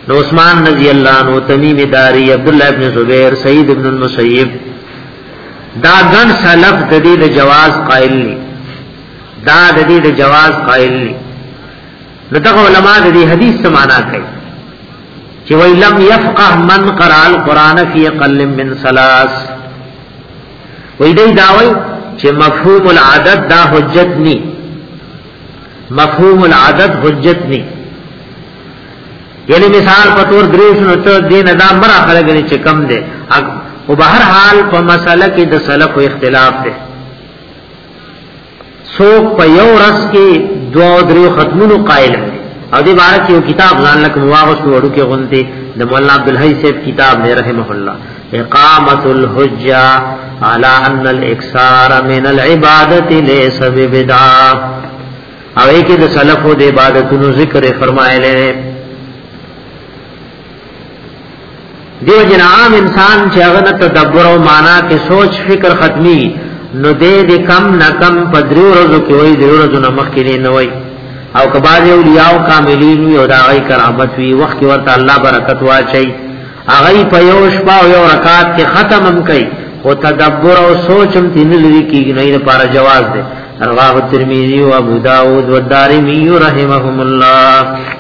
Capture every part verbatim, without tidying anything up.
نو عثمان رضی اللہ عنہ، تمیم داری، عبداللہ ابن زبیر، سعید ابن المسیب، دا گن سلف د دې د جواز قائل لی، دا د دې د جواز قائل لی. نو دغه علماء د دې حدیث څه معنا کوي چې وی لم يفقه من قرأ القرآن فی اقل من ثلاث، وی دې داوی چې مفهوم العدد دا حجت نی، مفهوم العدد حجت نی. یعنی مثال په تور دریس نو ته دین دا مرا خلګنی چې کم دی، او بهر حال په مسله کې د سلف اختلاف دی. څوک په یو رس کې دوا درو ختمونو قائل دی، او دې باره کې یو کتاب ځان لک مواغس وړو کې غونته د مولانا عبدالحی صاحب کتاب دی رحمه الله، اقامت الحجه على ان الاكثار من العبادت ليس ببدعه، او یې کې د سلفو د عبادتونو ذکر فرمایله. دیو جن عام انسان چې هغه تدبر او معنا کې سوچ فکر ختمي، نو دې دې کم نه کم پدریو ورځو کې وای دیو ورځو نه مخکې نه وای، او کباز اولیاء او کاملین یو داغی کرامت وی وخت ورته الله برکت واچي، هغه په یو شپه او یو رکعت کې ختم هم کوي، او تدبر او سوچ هم تین لري کې نه لپاره جواز ده. رواه ترمذی او ابو داود و دارمی رحمهم الله.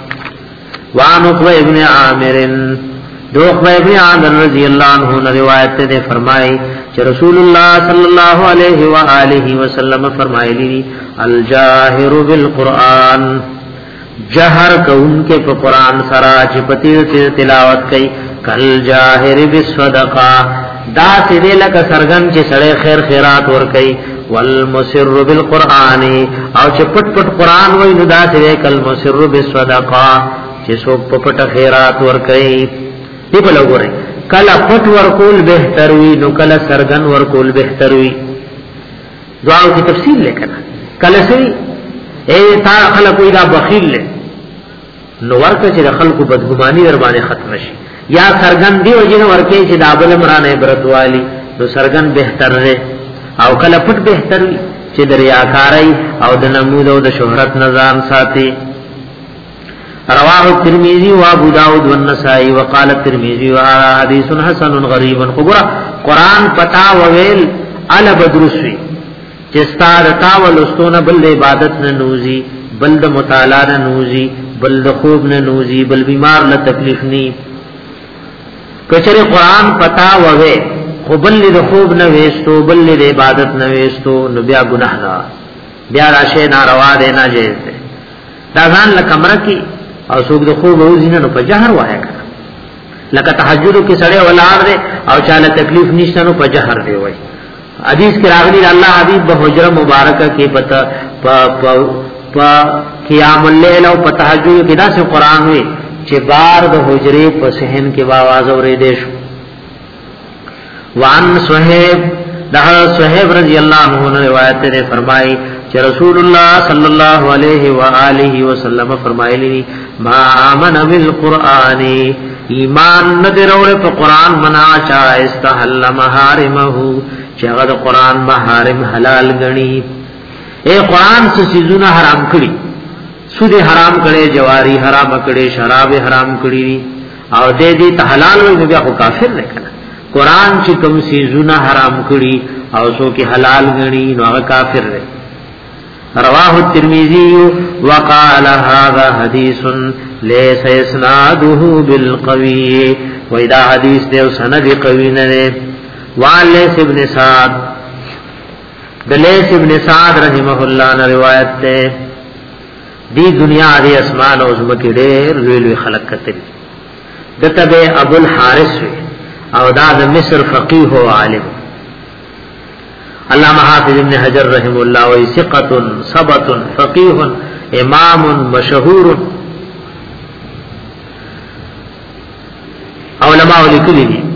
وعن ابن عامر دوخ ابن عامر رضی اللہ عنہ روایت نے فرمائی کہ رسول اللہ صلی اللہ علیہ وآلہ وسلم فرمائے لی الجاہر بالقرآن، جہر کون کے پا قرآن سرا چپتی تلاوت کئی، کل جاہر بالصدقہ دا سدے لک سرگن چی سڑے خیر خیرات ور کئی، والمسر بالقرآن او چپٹ پٹ قرآن وی دا سدے کل مسر بالصدقہ چی سوک پپٹ خیرات ور کئی. دی په لګورې کله پټ ورکول بهتر وي، نو کله سرګن ورکول بهتر وي. دعاو کی تفصیل لیکنا کله سي اے تا خلق اذا بخیل له نو ورکه چې خلکو بدګماني در باندې ختم شي، یا سرګن دی وجه ورکه چې دابل مرانه عبرت والی، نو سرګن بهتر دی، او کله پټ بهتر وي چې دریاکارای او د نمود او د شهرت نظام ساتي. رواه الترمذي وابو داود والنسائي وقال الترمذي حديث حسن غريب. خبر قرآن پتا وویل ال بدرسوی چې ستاره تاول استونه بل عبادت نه نوزي، بل د مطالعه نه نوزي، بل د خوب نه نوزي، بل بیمار نه تکلیف ني. کچره قرآن پتا ووی خو بل د خوب نه وېستو، بل د عبادت نه وېستو، نو بیا ګناه ده، بیا راشه ناروا ده، ناجیز ده. دا ځان لکمره کې او څوک د خوب روزینه نو په جهر وایي کنه، لکه تهجد کې سړی ولار دی او چاله تکلیف نشته نو په جهر دی وایي. حدیث کې راغلی الله حبیب په حجره مبارکه کې پتا په قیام الليل او په تهجد کې داسې قران وي چې بار د حجره په صحن کې आवाज اورې دیش. وان صہیب ده صہیب رضی اللہ عنہ روایت نے فرمائی کہ رسول اللہ صلی اللہ علیہ وآلہ وسلم فرمائے لی ما آمن بالقرآن، ایمان ندر اور پا قرآن منا چا استحل محارمہو چاگد قرآن محارم حلال گنی. اے قرآن سے چیزونا حرام کری، سود حرام کرے، جواری حرام کرے، شراب حرام کری، اور دے دی تا حلال ہوئی نبی آخو کافر نے کنا. قرآن چې کوم سيزونه حرام کړي او سو کې حلال غني نو هغه کافر دی. رواه الترمذي وقال هذا حديث ليس اسناده بالقوي، وإذا حديث دی سند قوي نه دی. والس ابن سعد دلیس ابن سعد رحمه الله نے روایت ده دی دنیا دی اسمان او زمکه ډېر لوی لوی خلق کتل. دته به ابو الحارث او دا د مصر فقيه او عالم. علامہ حافظ ابن حجر رحم الله و ثقه ثبت فقيه امام مشهور. علماء لیکلي دي،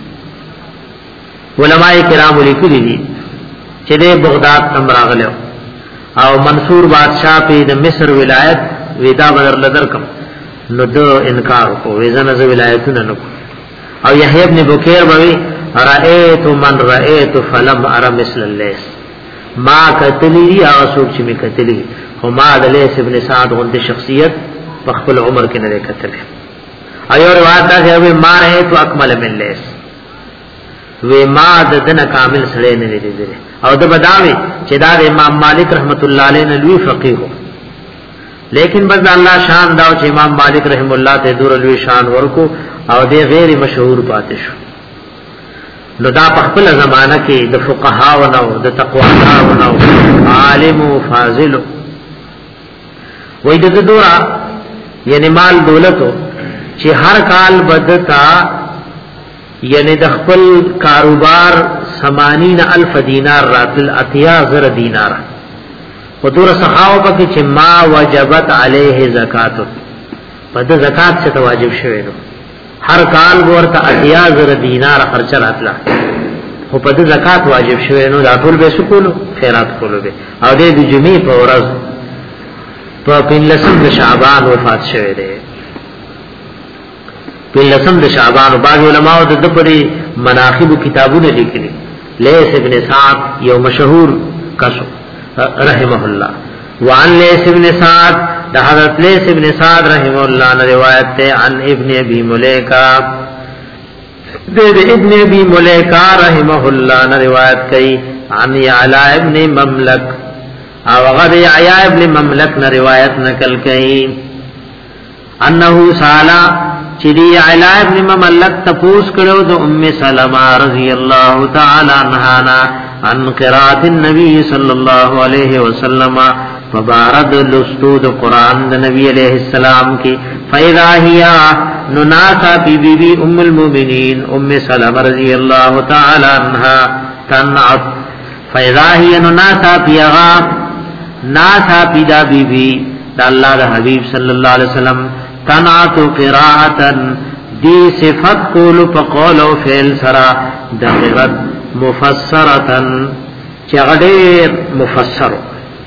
علماء کرام لیکلي دي چې د بغداد تم راغلو او منصور بادشاہ په د مصر ولایت ودا بدر لدر کم نو دو انکار کو وزن از ولایتونه نو. او یحیی ابن بکیر بوی رأیت من رأیت فلم ارى مثل الليث، ما کتلی او سوق چې می کتلی خو ما د لیث ابن سعد غند شخصیت په خپل عمر کې نه کتل. ایو روایت ده وی ما رہے تو اکمل من لیس وی ما ددن کامل سړی نه لیدل او د بداوی چې دا امام مالک رحمت الله علیه نه لوی فقيه لیکن بس الله شان دا چې امام مالک رحم الله ته دور لوی شان ورکو او د غیر مشهور پاتې شو. نو دا په خپل زمانہ کې د فقها او نو د تقوا او نو عالم او فاضل وې د دورا یعنی مال دولتو چې هر کال بدتا یعنی د خپل کاروبار ثمانین الف دینار راتل اتیا زر دینار و دور سخاو پا که چه ما وجبت علیه زکاتو پا ده زکات سے تواجب شوئے نو هر کال گورتا اتیا زر دینار خرچ راتلا خو پا ده زکات واجب شوئے نو دا طول بے سکولو خیرات کولو بے او ده دو جمعی پا ورز پا پین لسم ده شعبان وفات شوئے ده پین لسم ده شعبان و بعض علماء ده ده پڑی مناخب کتابون لکلی لیس ابن سعد یو مشہور کسو رحمه الله وعن لیس ابن سعد ده حضرت لیس ابن سعد رحمه الله نے روایت تے عن ابن ابی ملیکہ دے دے ابن ابی ملیکہ رحمه الله نے روایت کی عن یعلا ابن مملک او غد یعیا ابن مملک نے روایت نقل کی انه سالا چدی یعلا ابن مملک تپوس کرو دو ام سلمہ رضی اللہ تعالی عنہا عن قرات النبي صلى الله عليه وسلم فبارد لستود قرآن دا نبی علیہ السلام کی فَإِذَا هِيَا نُنَاسَا بی بی بی ام المؤمنین ام سلم رضی اللہ تعالی عنہ تنعت فَإِذَا هِيَ نُنَاسَا بِيَغا ناسا بی دا بی بی دا اللہ دا حبیب صلی اللہ علیہ وسلم تنعت قراءتا دی صفت کولو پا قول و فعل سرا دا قرات مفسرتن چغدیر مفسرو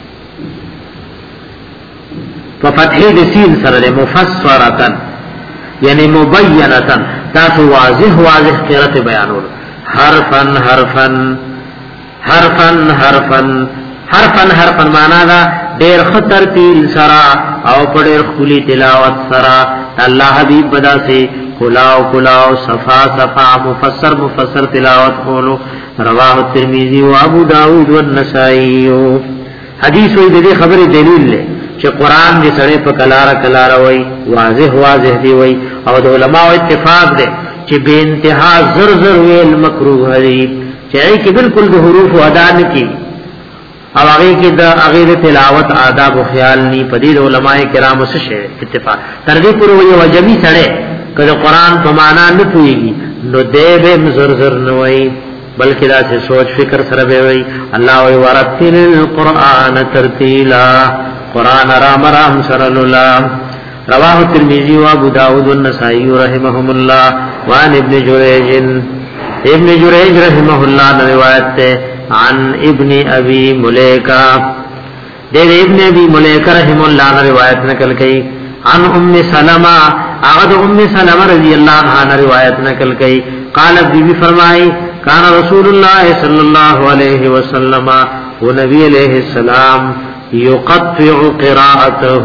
ففتحی دسین سرد مفسرتن یعنی مبینتن تاسو واضح واضح قرات بیانول حرفن حرفن حرفن حرفن حرفن حرفن مانا دا دیر خطر تیل سرا او پڑیر خلی تلاوت سرا اللہ حبیب بدا سے کلاو کلاو صفا صفا مفسر مفسر تلاوت کولو رواه الترمذی و ابو داود والنسائی حدیث وی دې خبره دلیل له چې قران دې سره په کلاره کلاره وای واضح واضح دی وای او د علماء اتفاق دی چې به انتها زر زر ویل مکروه دی چې کې بالکل د حروف ادا نه کی او هغه کې د هغه تلاوت آداب او خیال ني پدې علماء کرام سره اتفاق تر دې پورې وی وجمی سره کله قران په معنا نه پويږي نو دې به زر زر نه وای بلکې دا څه سوچ فکر سره به وي الله وي ورتل القرآن ترتیلا قرآن رام رام سره الله رواه الترمذي وابو داود والنسائي رحمهم الله وعن ابن جريج ابن جريج رحمه الله روایت ہے عن ابن ابي مليكه دے ابن ابي مليكه رحمه الله روایت نقل کی عن ام سلمہ اغد ام سلمہ رضی اللہ عنہا روایت نقل کی قالت بی بی فرمائی کان رسول اللہ صلی اللہ علیہ وسلم و نبی علیہ السلام یقطع قراءته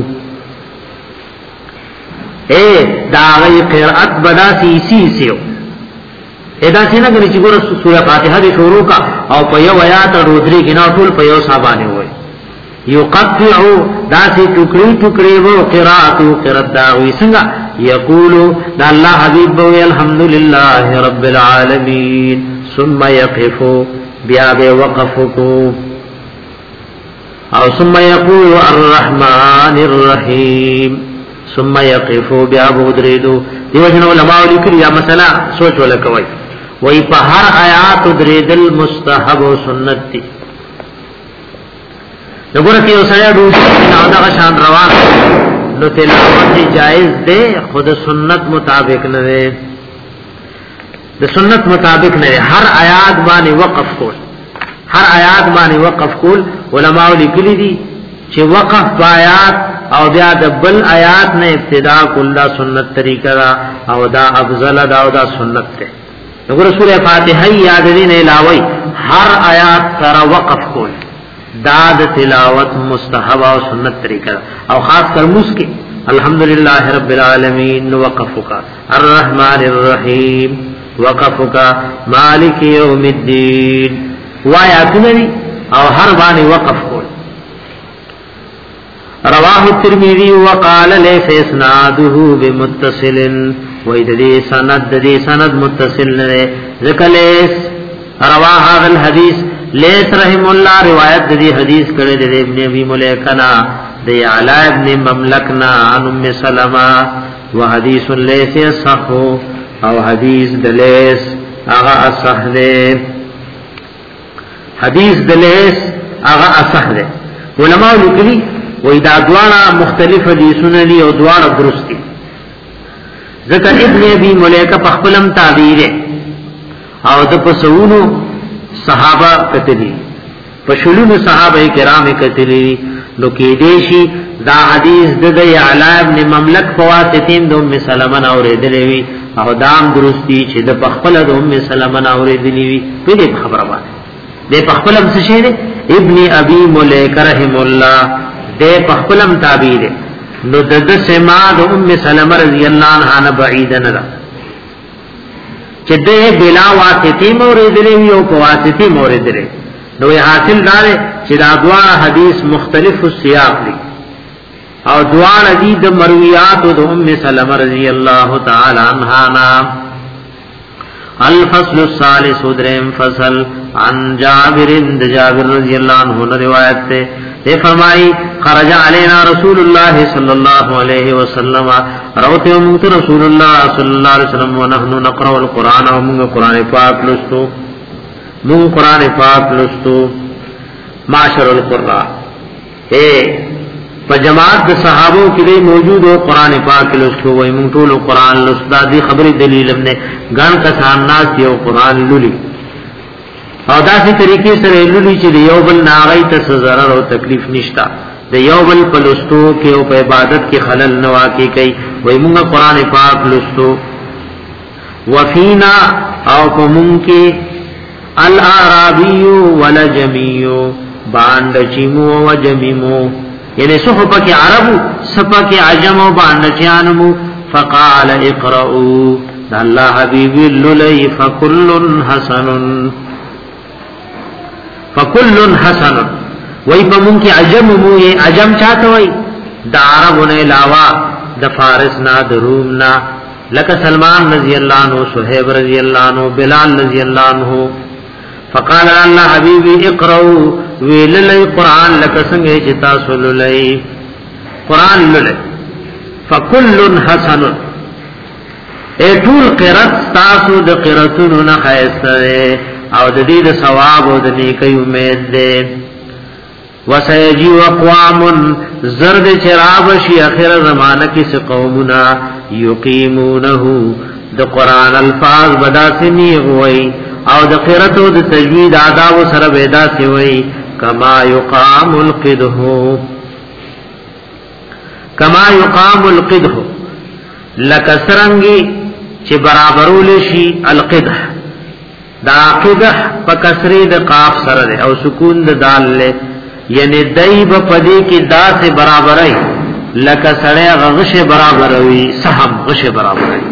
اے داغی قراءت بدا سی سی سیو ادا سینا کنی چی گورا سورہ فاتحہ دی شروع کا او پیو آیات رودری کنا ټول پیو صحابانے ہوئے یقطع دا سی ٹکڑی ٹکڑی وہ قراءت قراءت داغی سنگا یقولو دا اللہ حبیب بوی الحمدللہ رب العالمین ثم یقفو بیا بے وقفکو او ثم یقولو الرحمن الرحیم ثم یقفو بیا بودریدو دیو جن علماء لکر یا مسئلہ سوچ ولکوئی وی پا ہر آیات دریدل مستحب و سنت تی نگورتی او سڑیا دوسری ناودا غشان روان نو تلاوت جائز دے خود سنت مطابق نہ دے د سنت مطابق نہ ہر آیات باندې وقف کول ہر آیات باندې وقف کول علماء لیکلی دي چې وقف آیات او بیا د بل آیات نه ابتدا کله سنت طریقہ دا او دا افضل دا او دا سنت ته وګوره سورہ فاتحه یاد دي نه علاوه ہر آیات سره وقف کول دا د تلاوت مستحب او سنت طریقہ او خاص کر مسکی الحمدللہ رب العالمین وقفک الرحمن الرحیم وقفک مالک یوم الدین وآیاتنی او هر باندې وقف کول. رواه الترمذی وقال ليس اسناده بمتصل وإذ دې سند دې سند متصل نه ذکر لیس رواه هذا الحديث لیس رحم الله روایت دې حدیث کړي دې ابن ابي مليكنا دې علا ابن مملكنا عن ام سلمہ وحديث ليس صح او حدیث دلیس هغه اصح ده حدیث دلیس هغه اصح ده. علماء لیکلي وې دا دواړه مختلف حدیثونه دي او دواړه درست دي. ذکر ابن ابي مليكه په خپلم تعبیر او د پسونو صحابه کتلی په شلونو صحابه کرام کتلی نو کې دیشي دا حدیث د علا ابن مملک فواسطین د ام سلمہ اوریدلې وی او دام درستی چې د خپل د ام سلمہ اوریدلې وی په دې خبره باندې د خپل څه شه ابن ابي مليكه رحم الله د خپلم تعبیر نو د سما د ام سلمہ رضی الله عنها نه بعید نه ده چې د بلا واسطه اوریدلې وی او په واسطه اوریدلې نو حاصل دار چې دا دواړه حدیث مختلف السیاق دي او دواړه دي د مرویات د ام سلمہ رضی الله تعالی عنها نام. الفصل الثالث دریم فصل عن جابر بن جابر رضی اللہ عنہ روایت سے یہ فرمائی خرج علینا رسول اللہ صلی اللہ علیہ وسلم روتے امت رسول اللہ صلی اللہ علیہ وسلم ونحن نقرأ القرآن ومن قرآن پاک لستو من قرآن پاک لستو معاشر القرآن اے فجماعت د صحابوں کې دی موجود او قران پاک لوستو وای مونږ ټول قران لوستا دي خبرې دلیل نه ګان کسان ناس یو قران لولي او داسې طریقې سره لولي چې یو بل ناغی ته ضرر او تکلیف نشتا د یو بل په لوستو کې او په عبادت کې خلل نه واقع کوي وای مونږ قران پاک لوستو وفینا او کوم کې الاعرابی ولجمیو باند چیمو وجمیمو یعنی سخو پاکی عربو سپاکی عجمو باندچانمو فقال اقرأو دا اللہ حبیبی للی فکلن حسنن فکلن حسنن وی پا منکی عجمو یہ عجم چاہتا وی دا عربو نے علاوہ دا فارسنا دا رومنا لکا سلمان رضی اللہ عنہ صحیب رضی اللہ عنہ بلال رضی اللہ عنہ فقال الله حبيبي اقرأوا ویللی قرآن لکه څنګه چې تاسو للی قرآن للی فکل حسن اے ټول قرات تاسو د قراتونو نه خیسته او د دې د ثواب او د نیکی امید ده وسيجي اقوام زرد چراب شي اخر زمانہ کې څه قومنا یقیمونه د قرآن الفاظ بدا سنی وای او د قرات او د تجوید آداب سره ودا سی وای کما یقام القدح کما یقام القدح لکسرنگی چې برابرول شي القدح دا قدح په کسری د قاف سره ده او سکون د دال له یعنی دایب پدې کې دا سے برابرای لک سړی غشه برابروي سهم غشه برابرای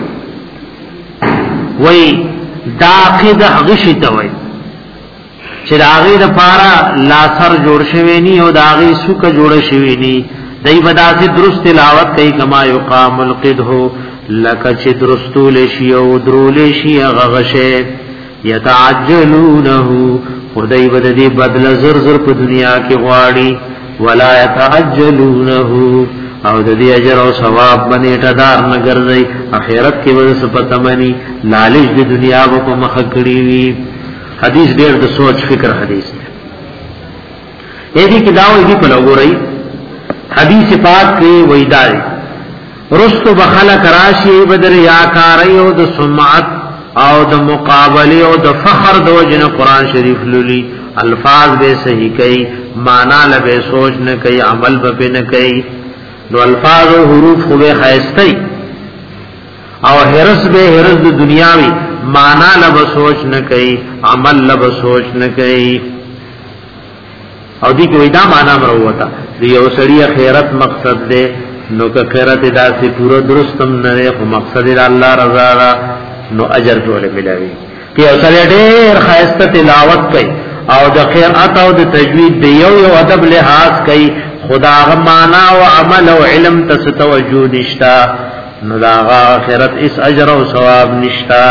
وای دا قدح غشی ته وای چې دا غي د پارا لا سر جوړ شوی نی او دا غي سوک جوړ شوی نی دای بداسه درست تلاوت کوي کما یقام القدح لک چې درستول شی او درول شی غغشه یتعجلونه خدای بد دې بدل زر زر په دنیا کې غواړي ولا یتعجلونه او د دې اجر او ثواب باندې ټدار نه ګرځي اخرت کې ورس پتمنی لالچ د دنیا په مخ کړی وی حدیث ډېر د سوچ فکر حدیث دی اې دې کې داوی دی په لګورای حدیث پاک کې وېدای رستو بخلق راشی بدر یا کاری او د سمعت او د مقابله او د فخر د وجنه قران شریف لولي الفاظ به صحیح کوي معنا له سوچ نه کوي عمل به نه کوي نو الفاظ او حروف خو به خایستای او هرس به هرس د دنیاوی معنا له سوچ نه کوي عمل له سوچ نه کوي او دې کوي دا معنا مروته دی یو سړی خیرت مقصد ده نو که خیرت داسی پورا درستم نره خو مقصد دا اللہ رضا را نو اجر ټول ملاوي که او سره ډېر خاسته تلاوت کوي او د قرأت او د تجوید د یو یو ادب لحاظ کوي خدا غ معنا او عمل او علم تس توجه نشتا نو دا غ آخرت اس اجر او ثواب نشتا.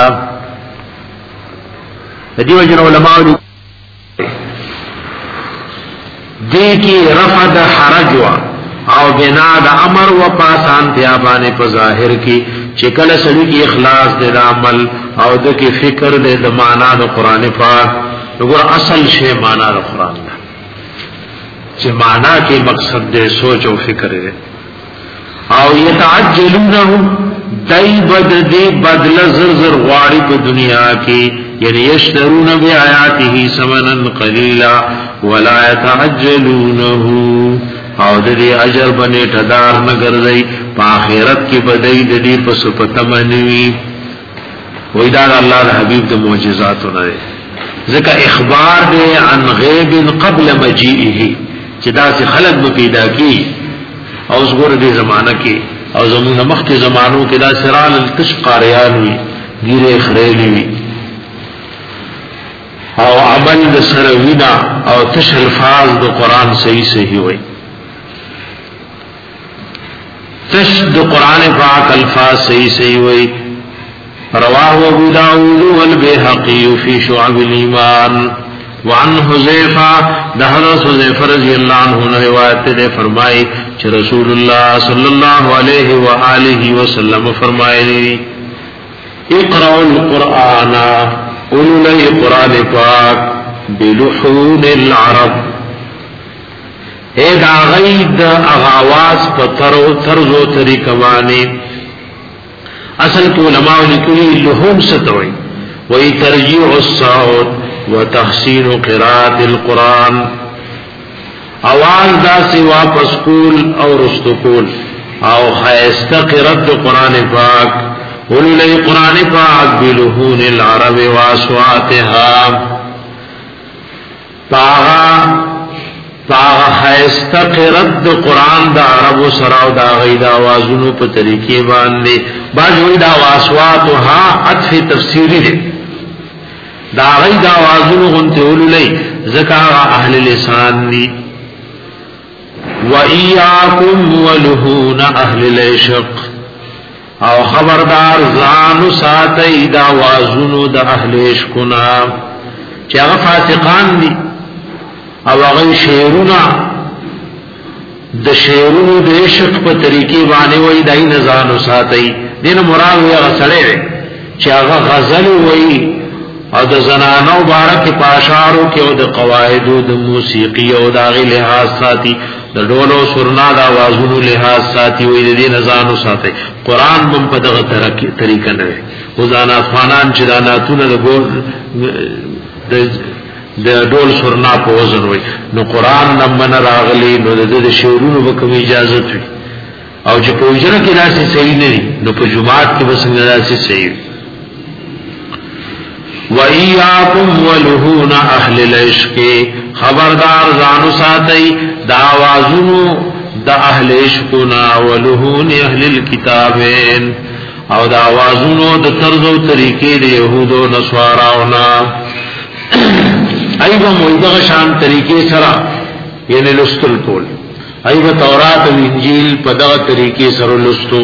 دیو جن علماء دی کی رفع د حرج او بنا د امر و پاسان تیابانه په ظاهر کی چکل سړي کی اخلاص د عمل او د کی فکر د معنا د قران پاک وګور اصل شی معنا د قران دا چې معنا کې مقصد د سوچ او فکر دی او یتعجلونه دای بد دی بدل زر زر غواړي په دنیا کې یعنی یشترون بیااته ثمنا قلیلا ولا یتعجلونه او د دې اجر باندې ټدار نه ګرځي په آخرت کې بدای د دې په سپتمنوي وې دا الله د حبيب د معجزاتو نه ځکه اخبار دی عن غیب قبل مجيئه چې دا سي خلق به پیدا کی او زګور دې زمانہ کې او زمونږ مخکې زمانو کې دا سرال التشقاریان وي ګیره خړېلې وي او عمل د سره وینا او تش الفاظ د قران صحیح صحیح وي تش د قران پاک الفاظ صحیح صحیح وي. رواه ابو داود والبيهقي في شعب الايمان وعن حذيفه دهر حذيفه رضی اللہ عنہ نے روایت ہے فرمائی کہ رسول اللہ صلی اللہ علیہ وآلہ وسلم فرمائے اقرأوا القرآن اولو قرآن پاک بلحون العرب اے دا غید اغاواز پترو ترزو طریقوانی اصل کو علماء لکلی لحوم ستوئی وی ترجیع الصوت وتحسین قراءت القرآن آواز دا سی واپس کول او رستقول او خیست قرأت قرآن پاک اولو قرآن پاک بلحون العرب واسواتها پاغا پاغا خیست قرأت قرآن دا عرب سراو دا غید آوازونو پا طریقے باندے باج وید واسواتها عطف تفسیری دے دا غید آوازونو غنتے اولو لئی ذکا اہل لسان دی وَإِيَّاكُمْ وَلُهُونَ أَهْلِ الْعِشْقِ او خبردار زانو ساتي دا وازونو دا اهل عشقنا چې هغه فاسقان دي او هغه شعرونه د شعرونو د عشق په طریقې باندې وای دای نه زانو ساتي دین مراد یې غسړې چې هغه غزل وای او د زنانو بارک پاشارو کې او د قواعدو د موسیقي او د غی لحاظ ساتي د ډولو سرنا د आवाजونو لحاظ ساتي وې د دې نزانو ساتي قران هم په دغه طریقه نه وزانا افغانان چې د ناتونه د ګور د ډول سرنا په وزن وي نو قران نمن راغلي نو د دې شعرونو به کوم اجازه وي او چې په وجره کې راسي صحیح نه دي نو په جمعات کې بس نه راسي صحیح. وَإِيَّاكُمْ وَلُهُونَ أَهْلِ الْعِشْقِ خبردار زانو ساتي دا आवाजونو دا اهل عشقنا ولهون اهل الكتابين او دا आवाजونو د طرز او طریقې د يهودو نصاراونا ایبه موږ شان طریقې سره یعنی لستل کول ایبه تورات او انجیل په دغه طریقې سره لستو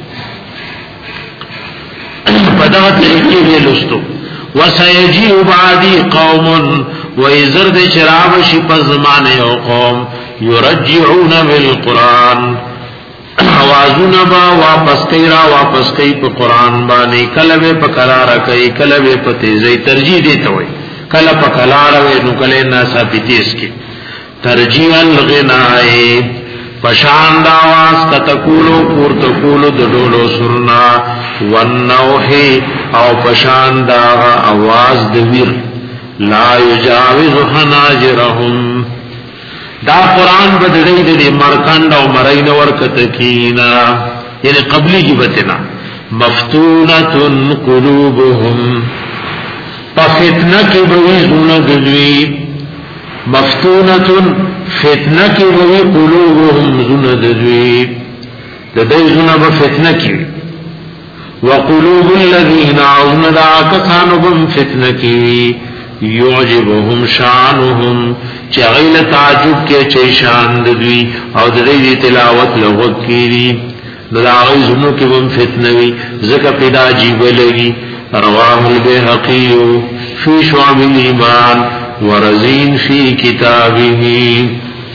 په دغه طریقې لستو. وسيجيء بعدي قوم ويزر د شراب شي په زمانه او قوم يرجعون بالقران اوازونه با واپس کیرا واپس کای په قران باندې کله په قرار کوي کله په تیزی ترجیح دیته وي کله په قرار وي نو کله نه ثابتیس کی ترجیح الغنای پشان دا आवाज کتکولو پور تکولو د ډولو سرنا والنوح او پشان دا आवाज د ویر لا یجاوز حناجرهم دا قران بدړې دې مرکند او مرین ورکت کینا یعنی قبلی جبتنا مفتونۃ قلوبهم پفتنه کې به زونه دلی مفتونۃ فتنه کې به قلوبهم زونه دلی د دې زونه په فتنه کې وقلوب الذين عظم دعاكتان بم فتنه کې يعجبهم شانهم چغیل تعجب کې چي شان دوی او د دې تلاوت لغت کړي دغه زونو کې بم فتنه وي زکه پیدا عجیب لګي رواه البيهقي في شعب الايمان ورزين في كتابه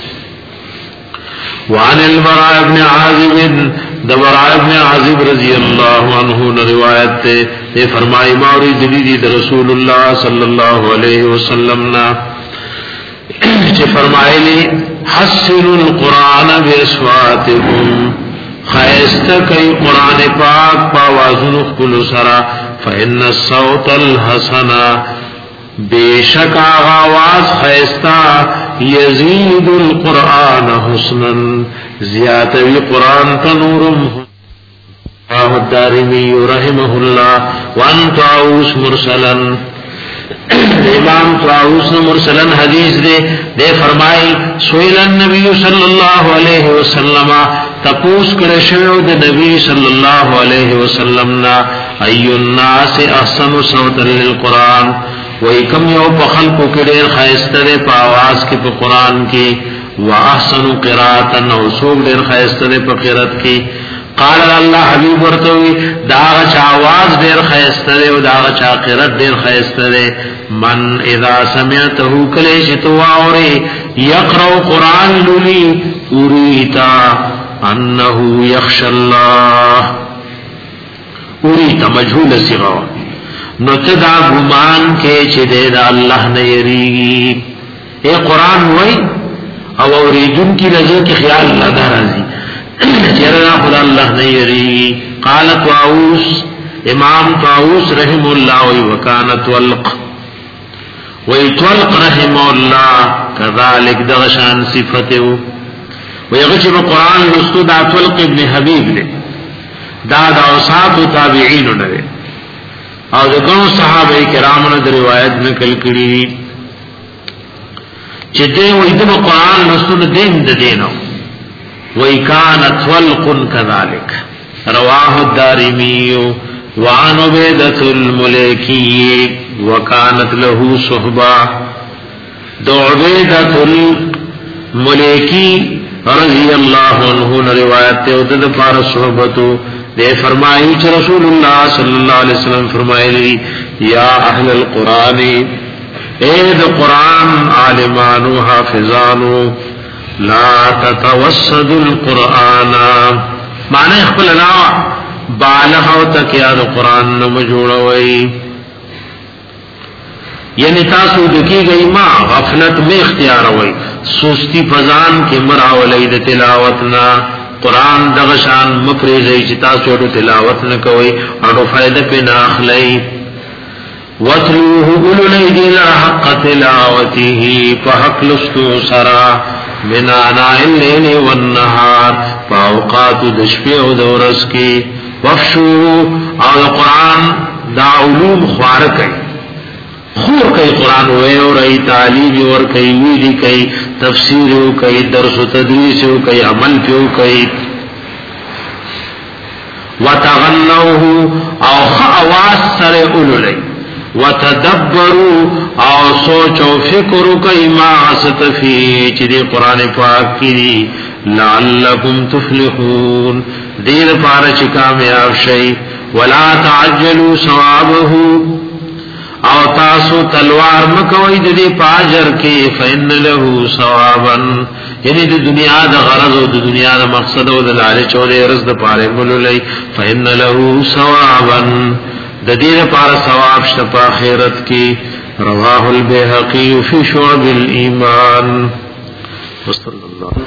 وعن البراء بن عازب دبراء بن عازب رضی اللہ عنہ نے روایت تے فرمائی ماوری دلی دی رسول اللہ صلی اللہ علیہ وسلم نا چه فرمائلی حسنوا القرآن باصواتکم خیست کئی قرآن پاک پاوازن اخبلو سرا فإن الصوت الحسن بیشک آغاواز خیستا یزید القرآن حسنا زیادوی قرآن تنورم رواه الدارمی رحمه اللہ وان طاووس مرسلا امام طاووس مرسلا حدیث دے دے فرمائی سئل النبی صلی اللہ علیہ وسلم تپوس کرشو دے نبی صلی اللہ علیہ وسلم نا ای الناس احسن صوتا للقرآن وی کم یو پا خلقو کدیر خیستر پا آواز کی پا قرآن کی و احسن قراءتا و سوک دیر خیستر پا قرات کی قال اللہ حبیب ورطوی داغ چا آواز دیر خیستر و داغ چا قرات دیر خیستر من اذا سمعتہو کلیش تو آوری یقرأ قرآن لولی اوریتا انہو یخش اللہ اوریتا مجھول سغاو نو تدا گمان کے چدے دا اللہ نیری اے قرآن وئی او اوریدن کی رضا کی خیال اللہ دا رازی چرنا خدا اللہ نیری قالت طاووس امام طاووس رحم اللہ وی وکانت والق وی طلق رحم اللہ کذالک دغشان صفتو وی غچب قرآن رستو دا طلق ابن حبیب لے دا دا اوساط و تابعین نوے او دغه صحابه کرامو د روایت نقل کړي چې دوی وایي د قرآن رسول دین د دینو وای کانت والق كذلك رواه الدارمي وعن عبيدة المليكي وكانت له صحبه دو عبيدة المليكي رضی اللہ عنہ روایت تے او د پار صحبتو دے فرمائی چھ رسول اللہ صلی اللہ علیہ وسلم فرمائی یا اہل القرآن اید قرآن عالمانو حافظانو لا تتوسد القرآن معنی اخبر لا بالحو تک یاد قرآن نمجوڑوئی یعنی تاسو دکی گئی ما غفلت میں اختیار ہوئی سستی فزان کے مراولی د تلاوتنا قرآن دغشان مپریزی چتا سوٹو تلاوت نکوئی اڑو فائدہ پہ ناخلئی وَتْلُوهُ قُلُ لَيْدِي لَحَقَّ تِلَاوَتِهِ فَحَقْ لُسْتُو سَرَا مِنْ آنَاءِ اللَّيْلِ وَالنَّهَارِ فَأَوْقَاتُ دَشْبِعُ دَوْرَسْ کی وَفْشُو او قرآن دا علوم خوارکئی خور کئی قرآن ہوئے اور ای تعلیم اور کئی ویدی کئی تفسیر ہو کئی درس و تدریس ہو کئی عمل پہ ہو کئی وَتَغَنَّوْهُ او خواس سر اولولی وَتَدَبَّرُوا او سوچ و فکر کئی ما عصت فی چلی قرآن پاک کی لعلکم تفلحون دیر پارچ کامیاب شئی وَلَا تَعَجَّلُوا ثَوَابَهُ او تاسو تلوار مکوئی دی پاجر کی فإن له ثوابا یعنی دی دنیا دا غرض و دی دنیا دا مقصد و دی لالچ و دی رزد پارے ملولی فإن له ثوابا دی دیر پار ثواب شپا خیرت کی رواہ البیحقی فی شعب الایمان وصل اللہ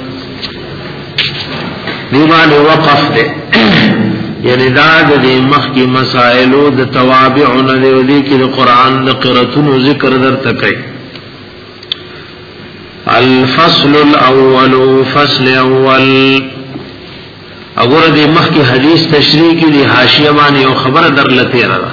دیمان وقف دے یعنی دا د مخ کی مسائلو د توابعون د دې کې د قران د قراتونو ذکر در تکي الفصل الاول فصل اول اگر د مخ کی حدیث تشریح کی دی حاشیه باندې او خبر در لته را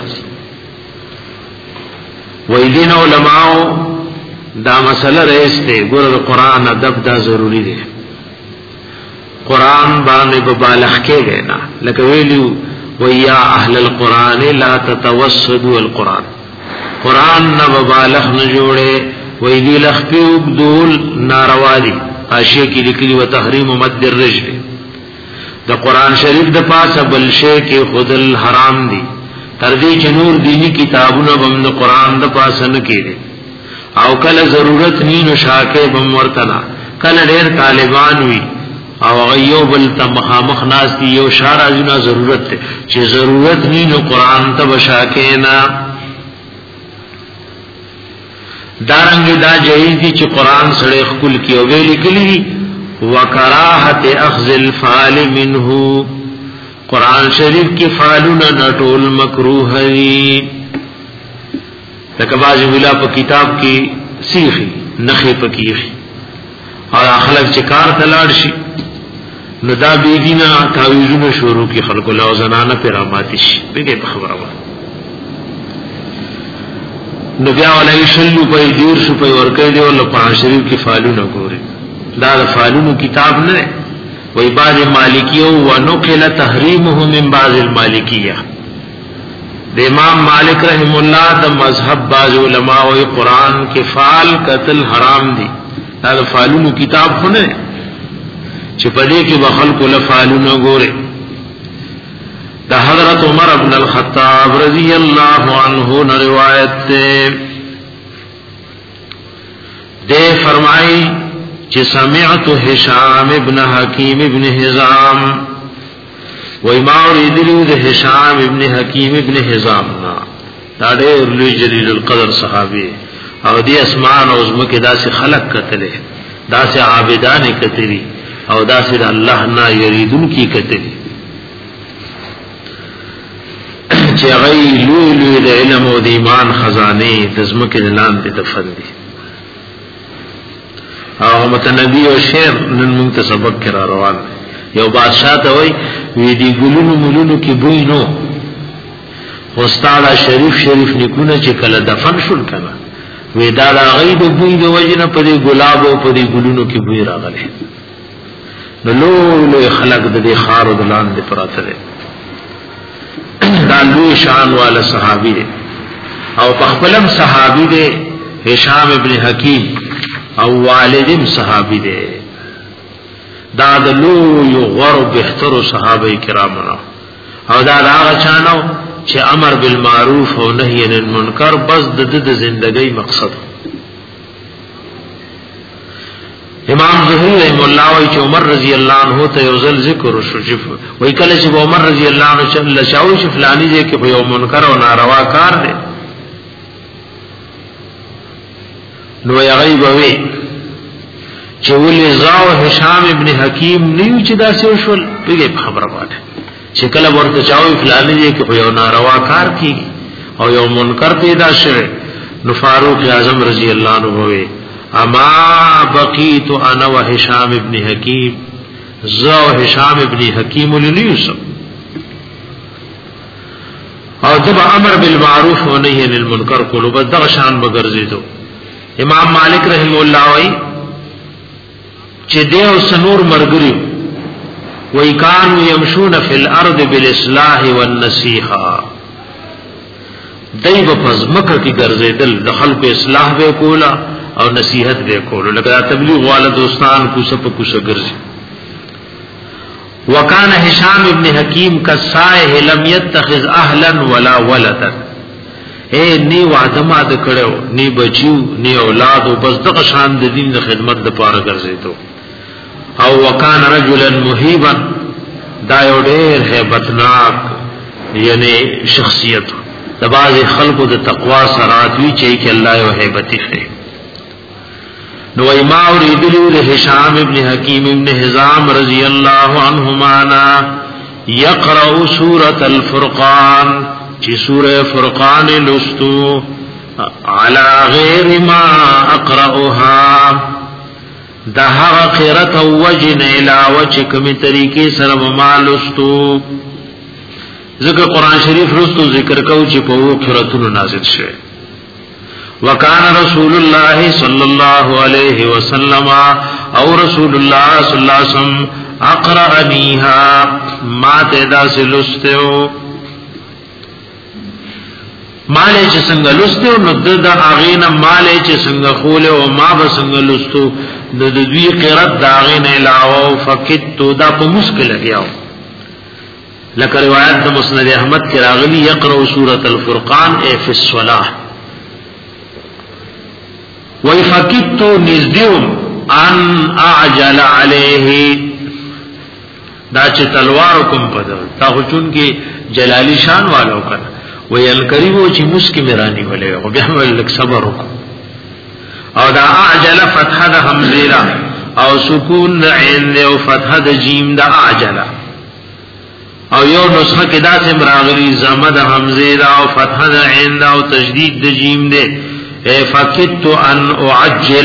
وای دین علماء دا مسله رئیس ته ګور د قران ادب دا ضروری دی قرآن باندې مبالغ کېږي نه لکه ویلو ویا اهل القرآن لا تتوسدوا القرآن قرآن نه مبالغ نه جوړه ویلی لخپی وګدول ناروا دي حاشیه کې لیکلي و تحریم مد الرجل د قرآن شریف د پاسه بل شی کې خودل حرام دي تر دې چې نور دینی کتابونه بم د قرآن د پاسه نه کېږي او کله ضرورت ني نو شاکه بم ورتنا کله ډېر طالبان وي او غيو بل تمخامخ ناس دي یو شارع جنا ضرورت ته چې ضرورت ني نو قرآن ته بشاکه نه دارنګ دا جایز دي چې قرآن سره خپل کې او ویل کلی وکراهت اخذ الفال منه قرآن شریف کې فالونه نټول مکروه دي لکه باز ویلا په کتاب کې سیخي نخې پکې او اخلاق چې کار تلاړ شي نو دا بيدینا تعویذونه شروع کی خلق له زنانه پیرامات شي بګه خبره و نو بیا ولای شلو په دیر شو په ورکه دی ول په شریف کې فالونه ګوري دا فالونو کتاب نه وای بعض مالکیو ونقل تحریمه من بعض المالکیه د امام مالک رحم الله د مذهب بعض علما او قرآن کې فال قتل حرام دي دا فالونو کتاب خو نه چې په دې کې بخلق له فالونو ګوره دا حضرت عمر ابن الخطاب رضی اللہ عنہ نے روایت تے دے فرمائی کہ سمعت هشام ابن حکیم ابن حزام و امام ادریو دے هشام ابن حکیم ابن حزام نا دا ډېر لوی جلیل القدر صحابی او دی اسمان او زمکه داسې خلق کتله داسې عابدان کتلی او داسې الله نه یریدون کی کتلی چې غي لوی لوی د علم او د ایمان خزانه د زمکه لاندې دفن دي او متنبی او شعر نن موږ ته سبق کرا روان یو بادشاہ ته وای وی دی ګلونو مولونو کې بوی نو استاد شریف شریف نکونه چې کله دفن شول کنه وی دا غي د بوی د وجنه په دی ګلاب او په دی ګلونو کې بوی راغلی نو لوی خلق د دې خار د لاندې پراته دي دا لوی شان والا صحابی دی او پخپلم صحابی دی هشام ابن حکیم او والدم صحابی دی دا د لوی غور بهتر صحابه کرامو او دا هغه چانو چې امر بالمعروف او نهی عن المنکر بس د د زندګۍ مقصد امام زهری رحم الله وی چې عمر رضی الله عنه ته یو ځل ذکر وشو چې وی کله چې عمر رضی الله عنه چې لشاوی چې فلانی دې کې یو منکر او ناروا کار دی نو یې غیب وی چې ولې زاو هشام ابن حکیم نیو چې دا څه وشول پیګه خبره واده چې کله ورته چاوی فلانی دې کې یو ناروا کار کیږي او یو منکر پیدا شوه نو فاروق اعظم رضی الله عنه وی اما بقیت انا و هشام ابن حکیم زو هشام ابن حکیم للیوسف او دبا امر بالمعروف و نهی عن المنکر کولو بس دغه شان بغرزی دو امام مالک رحم الله وی چې دیو سنور مرګری وی کان یمشون فی الارض بالاصلاح والنصیحه دایو پزمکه کی ګرځیدل د خلق اصلاح به کولا او نصیحت به کولو لکه تبلیغ والا دوستان کو سب کو سګرځي وکانه هشام ابن حکیم کسائه لم يتخذ اهلا ولا ولدا اے نی وادما د کړو نی بچیو نی اولاد او بس دغه شان د دین د خدمت د پاره ګرځیدو او وکانه رجلا مهیبا دا یو ډېر hebatnak یعنی شخصیت د باز خلقو د تقوا سرات وی چې الله یو hebat خې نو ایما اوریدلو د هشام ابن حکیم ابن حزام رضی اللہ عنہما نا یقرأ سورة الفرقان چی سورة فرقان لستو علی غیر ما اقرأها دا حقا قیرت وجن علاوہ چکمی طریقے سرم ما لستو ذکر قرآن شریف لستو ذکر کو چی پو قیرتون نازل شوئے وکان رسول اللہ صلی اللہ علیہ وسلم او رسول اللہ صلی اللہ علیہ وسلم اقرأنیها ما تیدا سے لستیو مالے چه سنگ لستیو ندر دا آغین مالے چه سنگ خولیو ما بسنگ لستو ندوی قرد دا آغین علاوو فکتو دا پا مسکل گیاو لکه روایت دا مسند احمد کی راغلی یقرأ سورة الفرقان اے فی الصلاح وَيْفَكِتُّ نِزْدِيُمْ ان اعجل علیه دا چه تلوارکم پدر تا خچون کی جلالی شان والو کنا ویلکریبو چه مسکی مرانی ولی و بیعمل لک صبرکم او دا اعجل فتح دا حمزیرا او سکون دا عین دا و فتح دا جیم دا اعجل او یو نسخه کې دا سم راغلی زمد حمزه دا او فتح دا عین دا او تشدید دا جیم دے اے فکت ان اعجل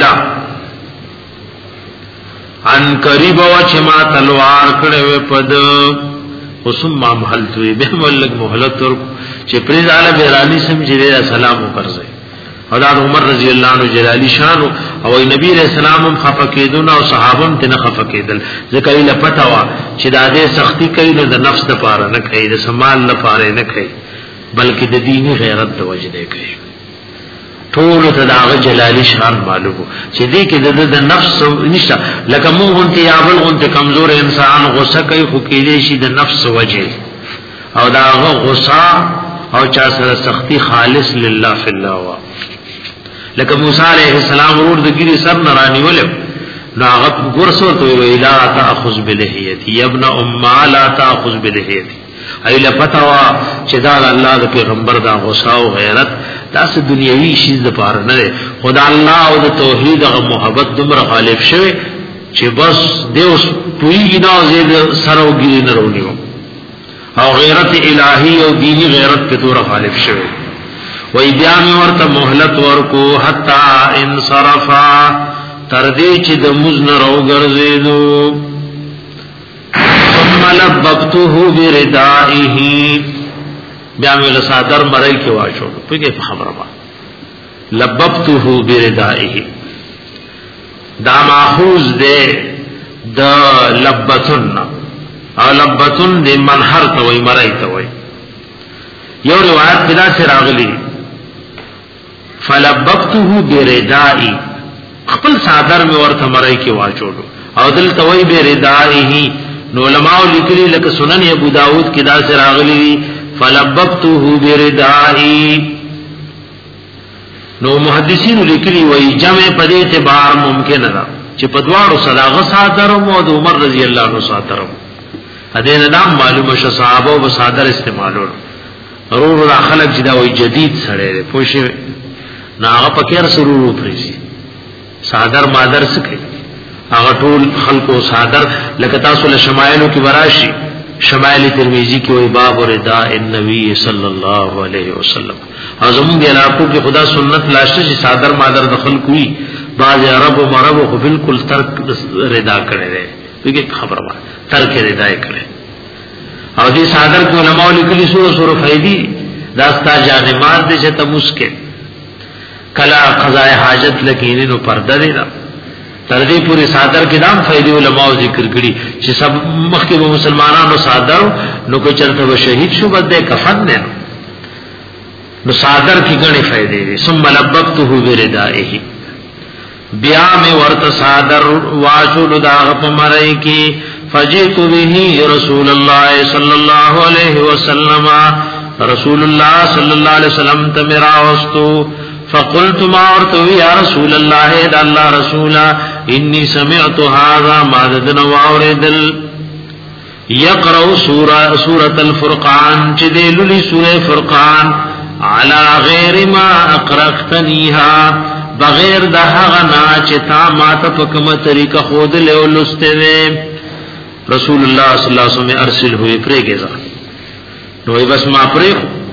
ان قریب و چما تلوار کړه پد وسم ما محلت وی به ملک مهلت ور چې پرې علی بیرانی سم چې سلام وکړي او دا عمر رضی اللہ عنہ جلالی شان او نبی علیہ السلام خفقیدون او صحابم تن خفقیدل ذکر له پتا وا چې دا دې سختی کوي نو د نفس د پاره نه کوي د سمال نه پاره نه کوي بلکې د دینی غیرت د وجه نه کوي ټول ته دا جلالی شان معلومه چې دې کې د نفس نشته لکه مونږ ته یابل غونته کمزور انسان غصه کوي خو کېږي شي د نفس وجه او دا غصه او چا سره سختی خالص لله فی الله وا لکه موسی علیہ السلام ورور د ګری سر نرانی ولم ناغت ګرسو ته ویلا تاخذ بلهیتی ابن ام لا تاخذ بلهیتی ایله پتاوا چې دا الله د پیغمبر دا غصه او غیرت تاسو دنیوي شیز د پاره نه خدا الله او د توحید او محبت دمر غالب شوه چې بس دیوس پویږي نو زید سره وګری نه رونیو او غیرت الہی او دینی غیرت په تور غالب شوه وای بیا می ورته مهلت ورکو حتا انصرفا تر دې چې د مزن راو ګرځېدو ثم لببته بردائه بیا می له صادر مړی کې واچو په کې خبره وا لببته بردائه دا ماخوذ دې د لبتن او لبتن دې منحر ته وای مړی ته وای یو روایت کدا سے راغلی فلببته بردائی خپل صادر میں ورته مړی کې واچوړو او دل توي بردائه نو علماء لیکلي لکه سنن ابو داود کې دا سے راغلی فلببته بردائی نو محدثین لیکلي وای جمع په دې اعتبار ممکن نه چې په دواړو صداغه صادر او د عمر رضی الله عنه صادر هدي نام معلومه ش صحابه او صادر استعمالول رور را خلق چې دا وای جدید سره پوښي ناغه پکې رسولو پریزي صادر مادر سکي هغه ټول خلقو صادر لکه تاسو له شمایلو کې وراشي شمایل ترمذی کې وای باب رضا النبی صلی الله علیه وسلم اعظم دی علاقو کې خدا سنت لاشته چې صادر مادر دخل کوي بعض عرب او مرب خو بالکل ترک رضا کړي دي دغه خبره ما ترک رضا کړي او دې صادر کې علماء لیکلي سورہ سورہ فائدی داستا جانماز دې چې تمسکه کلا قضاء حاجت لکینه نو پرده دی تر دې پوری صادر کې دام فائدې علماء ذکر کړي چې سب مخکې مسلمانانو صادر نو کو چرته شهید شو بده کفن نه نو صادر کې غني فائدې دي ثم لببته بردائه بیا میں ورت صادر واجل دا په مړی کې فجئت به رسول الله صلی الله علیه وسلم رسول الله صلی الله علیه وسلم ته میرا واستو فقلت ما ورتو یا رسول الله دا الله رسولا انی سمعت هذا ما دنا واوردل یقرأ سورہ سورۃ الفرقان چې دللی سورہ فرقان علی غیر ما اقرأتنیها بغیر د هغه نه چې تا ماته په کومه طریقه خود له ولسته رسول الله صلی الله علیه وسلم ارسل ہوئے پرېږه نو بس ما پرې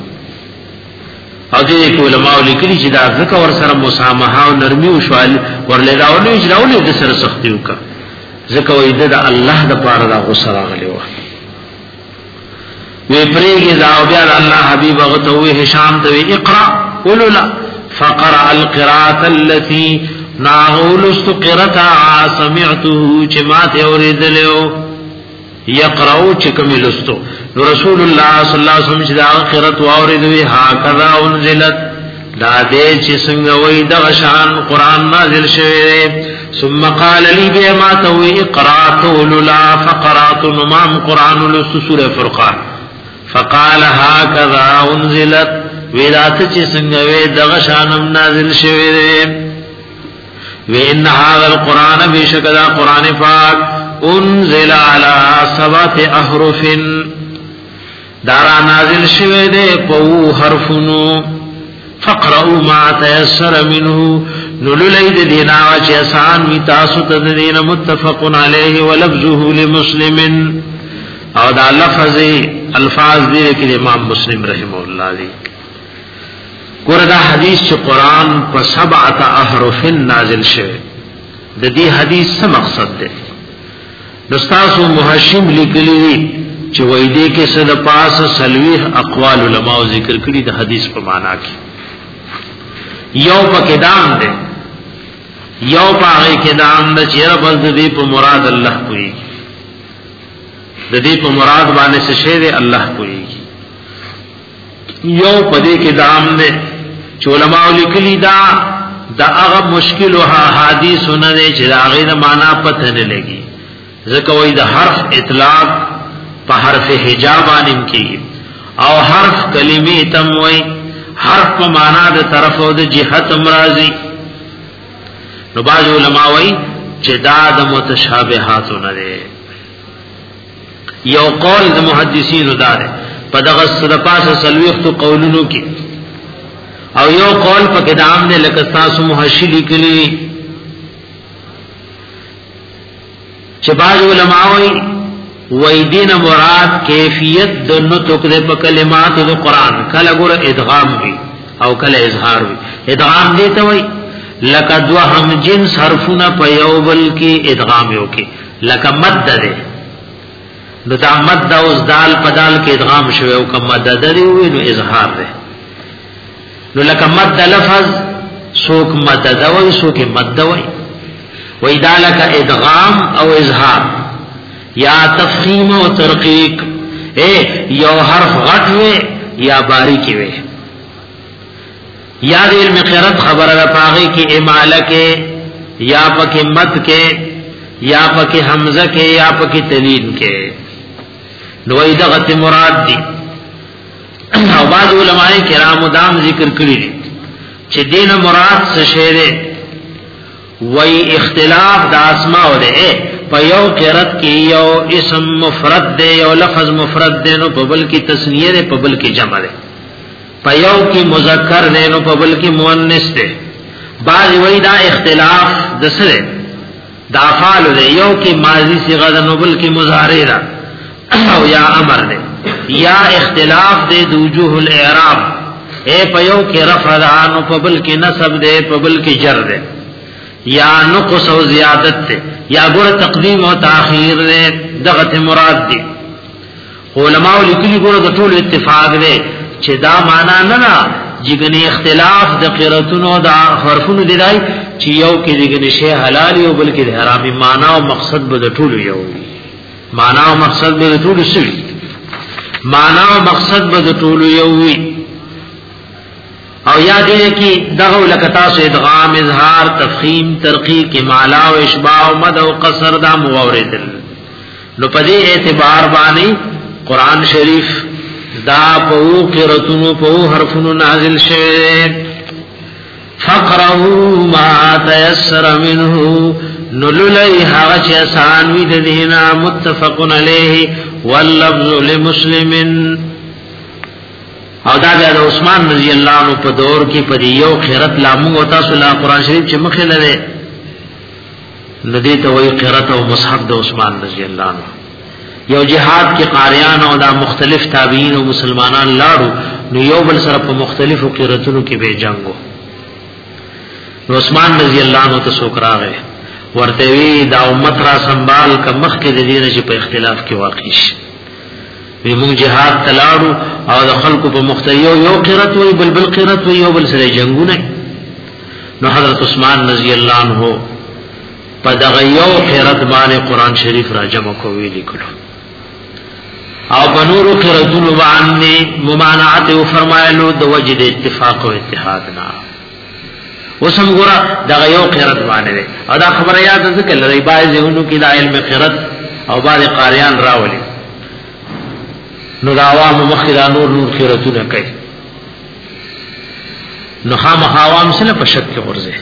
او دې کې علماء لیکلي چې دا ذکر ور سره مسامحه او نرمي او شوال ورلداونه اجراونه د سره سختي وکړه ذکر وې د الله د پاره دا غسر غلي و وی پرېږه دا او بیا الله حبيب غته هشام ته اقرا قولوا لا فقرأ القراءة التي ناغول استقرتا سمعته چمات اوریدلو یقرأو چکم لستو رسول الله صلی الله علیه وسلم چې دا قرات واوریدوی ها کذا انزلت دا دې چې څنګه وای د شان قران نازل شوی ثم قال لي بما توي قرات لولا فقرات نمام قران لست سوره فرقان فقال هكذا انزلت ویرات چې څنګه وای د شان نازل شوی وان هذا القران بشکدا قران پاک انزل على سبعه احرف دارا نازل شوه ده په حرفونو فقرأوا ما تيسر منه نلولید دینا چې آسان می تاسو ته دین متفق علیه ولفظه لمسلم او دا لفظ الفاظ دي کې امام مسلم رحمه الله دی ګوردا حدیث چې قران په سبعه احرف نازل شوه د دې حدیث څه مقصد ده دستاسو محشم لیکلی چې وای دې کې څه د پاس سلويح اقوال علماء ذکر کړي د حدیث په معنا کې یو پکې دام ده یو پاره کې دام ده چې رب دې په مراد الله کوي د دې په مراد باندې څه شی دی الله کوي یو پدې کې دام ده چې علماء لیکلي دا دا هغه مشکل او حدیث نه دي چې دا غیر معنا پته نه لګي ځکه وای د حرف اطلاق په حرف حجاب باندې کې او حرف کلمې تم وای حرف په معنا د طرف او د جهت امراضي نو باج علماء وای چې دا د متشابهات نه دي یو قول د محدثین دار په دغه صدپاسه سلويخت قولونو کې او یو قول په کدام نه لکه تاسو محشلی کلی چې باج علماء وای وای دین مراد کیفیت د نطق د په کلمات د قران کله ګور ادغام وی او کله اظهار وی ادغام دی ته وای لکه دو هم جنس حرفونه په یو بل کې ادغام یو کې لکه مد ده نو دا مد دا اوس دال په دال کې ادغام شوی او کوم مد ده دی نو اظهار ده نو لکه مد لفظ سوک مد ده وای سوک مد ده وای وای دا لکه ادغام او اظهار یا تفخیم او ترقیق اے یو حرف غټ وي یا باریک وي یا د علم قرات خبره ده پاغي کې اماله کې یا پکې مد کې یا پکې حمزه کې یا پکې تنوین کې نو ایدغه مراد دي او بعض علماء کرام دام ذکر کړی دي چې دین مراد څه شی ده وای اختلاف د اسماء ده په یو قرات کې یو اسم مفرد ده یو لفظ مفرد ده نو په بل کې تسنیه ده په بل کې جمع ده په یو کې مذکر ده نو په بل کې مؤنث ده بعض وای دا اختلاف د سره د افعال ده یو کې ماضی صيغه ده نو بل کې مضارع ده او یا امر ده یا اختلاف ده د وجوه الاعراب اے په یو کې رفع ده نو په بل کې نصب ده په بل کې جر ده یا نقص او زیادت ده یا ګور تقدیم او تاخير ده دغه مراد دي علماء لیکلي ګور د ټول اتفاق ده چې دا معنا نه نه جګنی اختلاف د قراتونو د حرفونو دی راي چې یو کې دغه شی حلال او بل کې د حرامي معنا او مقصد به د ټول یو معنا او مقصد به د ټول شي معنا او مقصد به د ټول یو وي او یاد دې کې دغه لکتا سو ادغام اظهار تفخیم ترقیق مالا او اشباع او مد او قصر دا موردل نو په دې اعتبار باندې قران شریف دا په قراتونو په حرفونو نازل شوه فقرهوا ما تيسر منه نللی هغه چې آسان وي د دینه متفق علیه واللفظ لمسلم او دا د عثمان رضی الله عنه په دور کې په یو قرات لامو او تاسو لا قران شریف چې مخه لره ندی ته وی قرات او مصحف د عثمان رضی الله عنه یو جهاد کې قاریان او دا مختلف تابعین او مسلمانان لاړو نو یو بل سره په مختلفو قراتونو کې به جنگو نو عثمان رضی الله عنه ته سوکراغه ورته وی دا امت را سنبال ک مخ کې د دې چې په اختلاف کې واقع شي وی مونږ جهاد تلاړو او د خلکو په مختلف یو قرات وی بل بل قرات وی یو بل سره جنگونه نو حضرت عثمان رضی الله عنه په دغه یو قرات باندې قران شریف را جمع کوي لیکلو او بنور قرتون باندې ممانعت او فرمایلو د وجد اتفاق او اتحادنا وسم ګره دغه یو قرت باندې او دا خبره یاد ذکر لري باندې کې د علم قرت او بعض قاریان راولي نو دا عوام مخیرا نور نور قرتونه کوي نو خامخ عوام سره په شک کې ورځي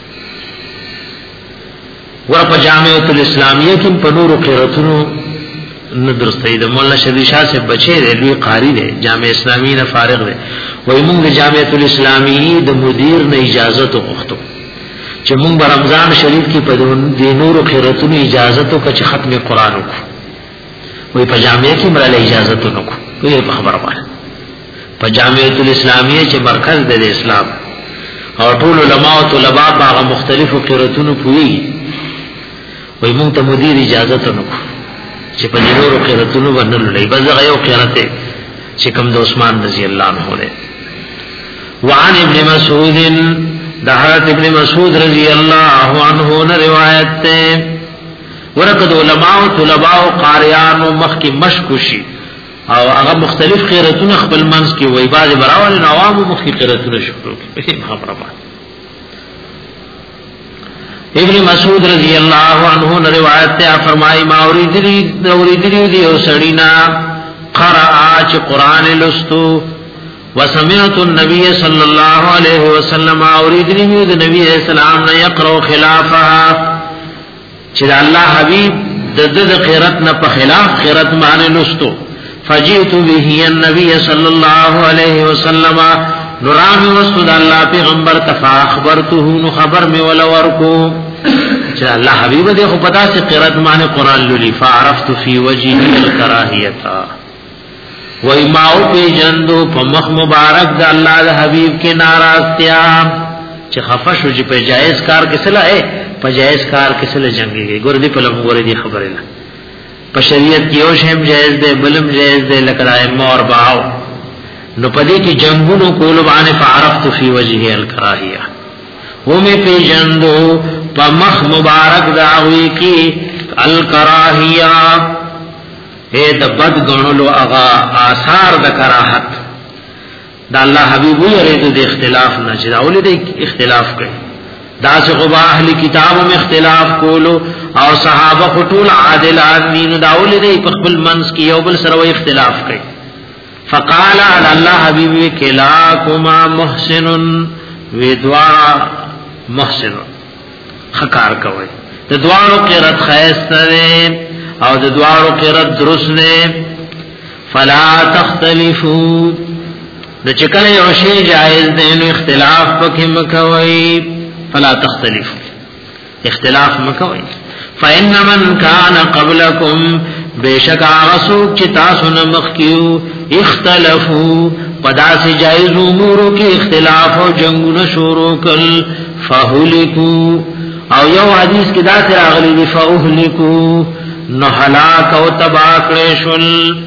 ور په جامعۃ الاسلامیه کې په نور قرتونو نو درسته د مولانا شریف شاه سے بچے دی لوی قاری دی جامع اسلامی نه فارغ دی وای موږ د جامعۃ الاسلامی د مدیر نه اجازه تو غوښتو چې موږ په رمضان شریف کې په د نور قرتونو اجازه تو کچ ختم قران وکړو وای په جامع کې مرله اجازه تو نکو وای په خبره باندې په جامعۃ الاسلامیه چې مرکز د اسلام او ټول علما او طلباء هغه مختلفو قرتونو پوي وای موږ ته مدیر اجازه تو نکو چې په نورو قرتونو باندې لړۍ بزغه یو قرته چې کوم د عثمان رضی الله عنه له وعن ابن مسعود د حضرت ابن مسعود رضی الله عنه نے روایت ته ورکد علماء او طلباء او قاریان او مخ کی مشکوشي او هغه مختلف قرتونه خپل منځ کې وای باز براول عوام مخ کی قرتونه شروع کړي په خبره باندې ابن مسعود رضی اللہ عنہ نے روایت تے فرمائی ما اوریدلی اوریدلی دی او سڑینا قرأ چ قرآن لستو وسمعت النبي صلی اللہ علیہ وسلم اوریدلی دی نبی علیہ السلام نے یقرأ خلافها چ اللہ حبیب د د قرات نہ په خلاف قرات معنی لستو فجئت به النبي صلی اللہ علیہ وسلم نوران رسول الله پیغمبر تفا خبرته نو خبر می ولا ورکو چې الله حبیب دې خو پتا چې قرات معنی قران للی فعرفت فی وجهه الکراهیتا و ما او په جندو په مخ مبارک د الله د حبیب کې ناراضتیا چې خفش او چې په جائز کار کې سلا ہے په جائز کار کې سلا جنگي ګور دې په لمو ګور دې خبره نه په شریعت کې او شیم جائز ده بلم جائز ده لکړای مور باو نو پدې کې جنگونو کول باندې فعرفت فی وجهه الکراهیه و می په جندو په مخ مبارک داوی کې الکراهیه اے د بد غنلو اغا آثار د کراهت دا الله حبیب یې د اختلاف نه چې اول دې اختلاف کوي دا چې غوا اهل کتابو میں اختلاف کولو او صحابه ټول عادلان دین دا اول دې په خپل منځ کې یو بل سره اختلاف کوي فقال على الله حبيبي كلاكما محسن ودعاء محسن خکار کوي د دعاو قرات خیسته او د دعاو قرات درست نه فلا تختلفوا د چکل یو شی جائز دی نو اختلاف پکې مکوي فلا تختلفوا اختلاف مکوي فإن من كان قبلكم بیشک آغسو چی تاسو نمخ کیو اختلفو پدا سے جائز امورو کی اختلاف و جنگو نشورو کل فہلکو او یو حدیث کی دا سر آغلی دی فہلکو نحلاک و تباکڑشل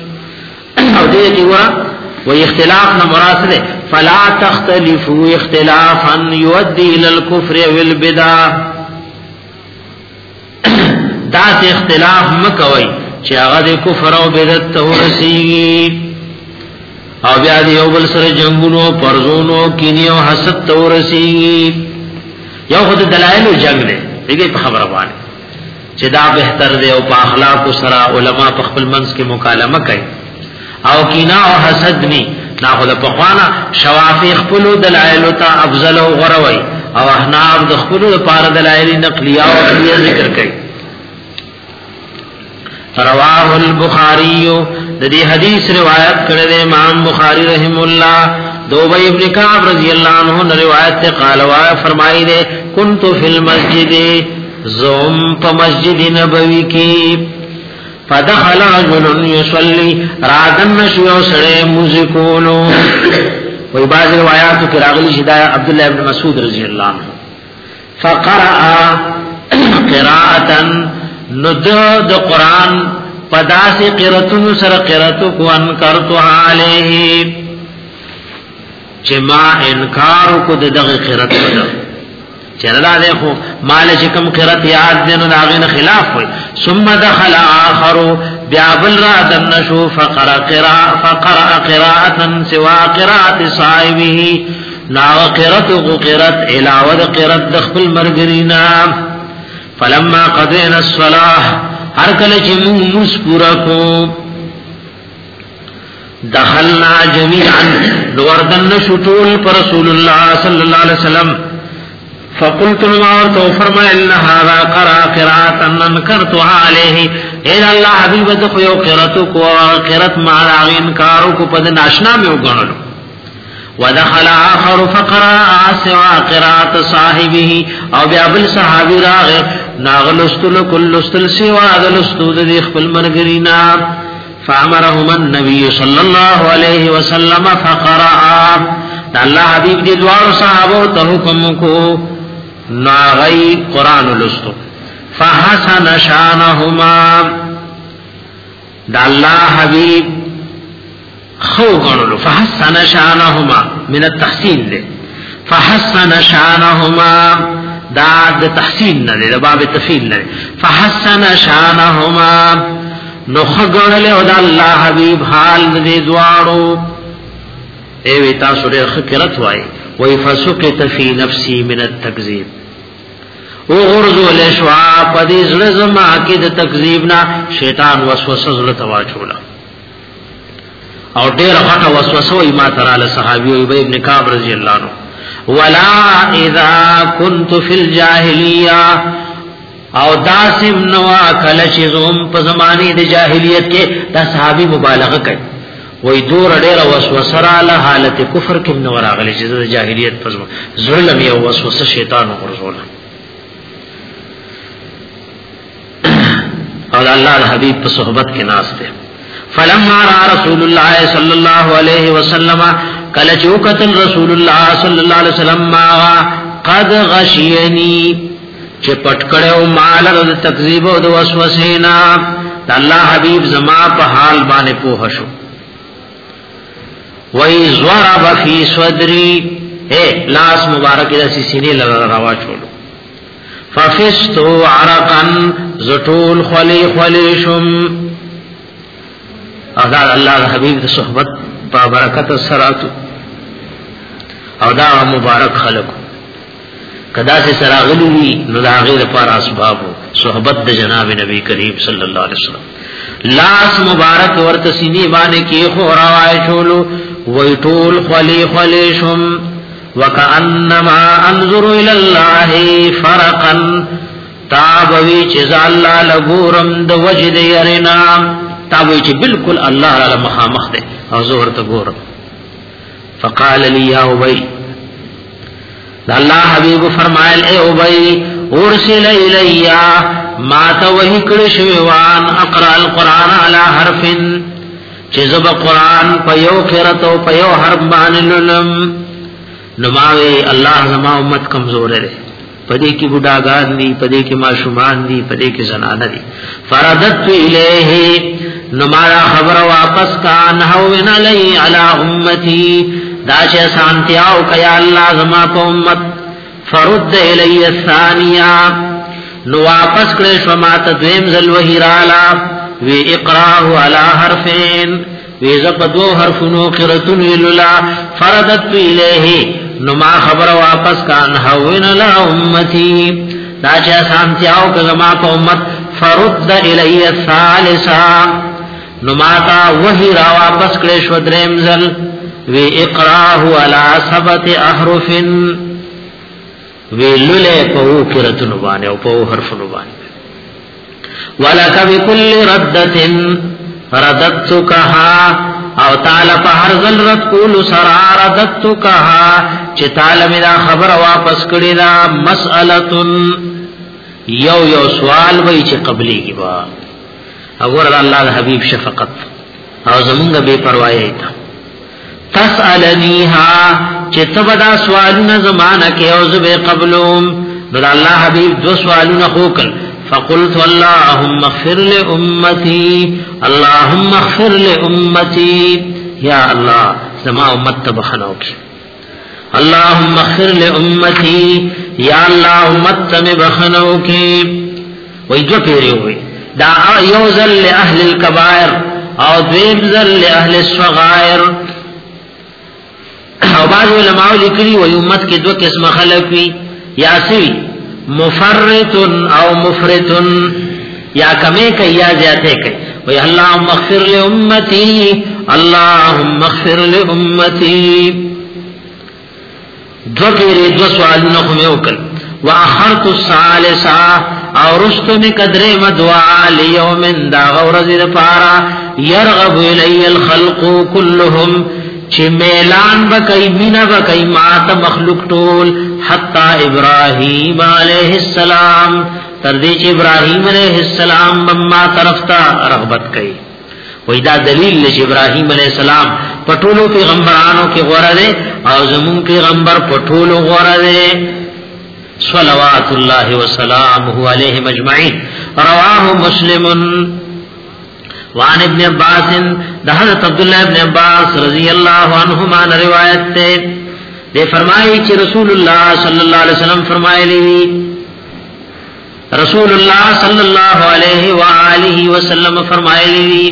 او دیتی ورا و اختلاف نمراس دے فلا تختلفو اختلافا یودی الالکفر والبدا دا سے اختلاف مکوئی چې هغه د کفر او بدعت ته ورسیږي او بیا د یو بل سره جنگونو پرزونو کینی او حسد ته ورسیږي یو خود دلایل جنگ دی دغه په خبره باندې چې دا بهتر دی او په اخلاق سره علما په خپل منځ کې مکالمه کوي او کینا او حسد ني نا خود په خوانا شوافی خپل دلایل ته افضل او غروي او احناف د خپل لپاره دلایل نقلیه او عقلیه ذکر کوي رواه البخاری د دې حدیث روایت کړی دی امام بخاری رحم الله دوبی ابن کعب رضی اللہ عنہ روایت سے قال وا فرمائی دے کنت فی المسجد زوم په مسجد نبوی کی فدخل رجل يصلي رادن نشو سره موزیکولو وی بعض روایات کې راغلی شدا عبد الله ابن مسعود رضی اللہ عنہ فقرأ قراءة ند د قران پداسه قراتونو سره قراتو کو انکرتو علیه چې ما انکار کو دغه قرات ودا چرلا ده خو مال چې کوم قرات یاد دینو داغه خلاف وي ثم دخل اخر بیا بل را دنشو فقرا قراء فقرا قراءتا سوا قراءت صاحبه نا قرات او قرات علاوه قرات دخل مرګرینا فلما قضينا الصلاه هر کله چې موږ مسپورا کو دخلنا جميعا وردن شطول پر رسول الله صلی الله علیه وسلم فقلت ما تو فرمایا ان هذا قرأ قراءه انكرتها عليه اے الله حبیب دغه یو قرات کو قرات ما انکار کو پد ناشنا میں وګڼلو ودخل آخر فقرأ سوا قراءة صاحبه او بیا بل صحابی راغ ناغلستل کلستل سوا غلستو د خپل مرګرینا فامرهما النبي صلى الله عليه وسلم فقرأ الله حبیب دې دوار صحابو ته حکم کو ناغی قرآن لستو فحسن شانهما دا الله حبیب خو غنلو فحسن شانهما من التحسين له فحسن شانهما دا د تحسين نه د باب تفصیل نه فحسن شانهما نو خغنل او د الله حبيب حال دې دواړو ای وی تاسو ډېر خکرت وای وای فسقط فی نفسی من التکذیب او غرزو لشوا پدې زړه زما کې د تکذیب نه شیطان وسوسه زړه تواچولا او ډېر غټه وسوسه وای ما تعالی صحابي ابي ابن كعب رضی الله عنه ولا اذا كنت في الجاهليه او داسم نوا کله چې زوم په زمانه د جاهلیت کې دا صحابي مبالغه کوي وای دور ډېر وسوسه را له حالت کفر کې نو راغلي چې د جاهلیت په ظلم یو وسوسه شیطان ورزول او الله حبیب په صحبت کې ناس ته فلما را رسول الله صلی الله علیه وسلم کله چې وکتل رسول الله صلی الله علیه وسلم ما قد غشینی چې پټ کړو مال د تکذیب او د وسوسې نه الله حبیب زما په حال باندې پوه شو وای زوارب فی صدری اے لاس مبارک د سینې لږه راوا چولو ففستو عرقا زټول خلی خلی شم اذا الله حبیب د صحبت په برکت سره او دا مبارک خلق کدا سے سراغلی نو دا غیر پر اسباب صحبت د جناب نبی کریم صلی الله علیه وسلم لاس مبارک ورته سینې باندې کې خو راوای شولو وی ټول خلی خلی شم وکأنما انظر الى الله فرقا تابوی چیز اللہ لگورم دو وجد یرنا تابوی چی بالکل اللہ را مخامخ دے او زور تا گورم فقال لی یا عبی دا اللہ حبیب فرمائل اے عبی ارسل الیا ما توہی کرشویوان اقرأ القرآن علی حرف چیزب قرآن پیو کرتو پیو حرف بانللم نماوی اللہ زما امت کمزور ہے پدے کی بڑھاگان دی پدے کی معشومان دی پدے کی زنانہ دی فردت الیہ نمارا خبر واپس کا نحوین علی علی امتی داچ سانتیاو کیا اللہ زما پا امت فرد الی الثانیہ نو واپس کرش ومات دویم ذلوہی رالا وی اقراہ علی حرفین وی زپدو حرفنو قرتن ویلولا فردت الیہ نما خبر واپس کان حوین لا امتی داچا سانتیاو کزما پا امت فرد الی الثالثا نما تا وحی را واپس کلیش و درمزل وی اقراہو علا سبت احرف وی للے پاو کرت نبانے و پاو حرف نبانے ولک بکل ردت ردت کہا او تعالی په هر ځل رد کول سرا ردت کها چې تعالی میرا خبر واپس کړی دا مسأله یو یو سوال وای چې قبلی کی با اور الله حبیب شفقت او زمونږ بے پروايي تا تسالنیها چې تبدا سوالونه زمانہ کې او زبې قبلهم نو الله حبیب دو سوالونه خوکل فقلت اللهم اغفر لأمتي اللهم اغفر لأمتي يا الله زما امت تبخنو کی اللهم اغفر لأمتي يا الله امت تبخنو کی وای جو پیری ہوئی دا یوزل لأهل الكبائر او دویم ذل لأهل الصغائر. او بعض علماء لکلی و امت کی دو قسم خلق وی یا سوی مفرط او مفرط یا کمی کئی یا زیادے کئی وی اللہم اغفر لأمتی اللہم اغفر لأمتی. دو کیری دو سوالنا خمی اکل واخرت الثالثہ اور رستو میں قدرے مدعا لیوم دا غورزی پارا یرغب الی الخلق کلهم چی میلان بکی مینا بکی مات مخلوق طول حتی ابراہیم علیہ السلام تردی چی ابراہیم علیہ السلام بما طرفتا رغبت کئی. ویدہ دلیل لچ ابراہیم علیہ السلام پٹولو پیغمبرانوں کی غوردے او زمون پیغمبر پٹولو غوردے صلوات اللہ وسلامہ علیہ مجمعین. رواہ مسلم وعن ابن عباس حضرت عبداللہ ابن عباس رضی اللہ عنہما نے روایت تے دے فرمائی کہ رسول اللہ صلی اللہ علیہ وسلم فرمائے لی رسول اللہ صلی اللہ علیہ وآلہ وسلم فرمائے لی